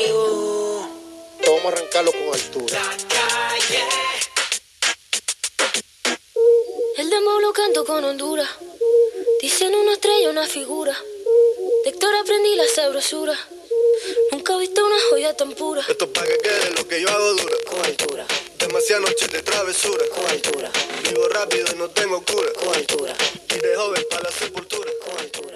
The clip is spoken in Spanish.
conmigo. Vamos a arrancarlo con altura. El demo lo canto con Honduras. Dicen una estrella, una figura. De Héctor aprendí la sabrosura. Nunca he visto una joya tan pura. Esto es pa' que quede lo que yo hago dura. Con altura, Demasiadas noches de travesura. con altura, Vivo rápido y no tengo cura. con altura, Y de joven para la sepultura. con altura.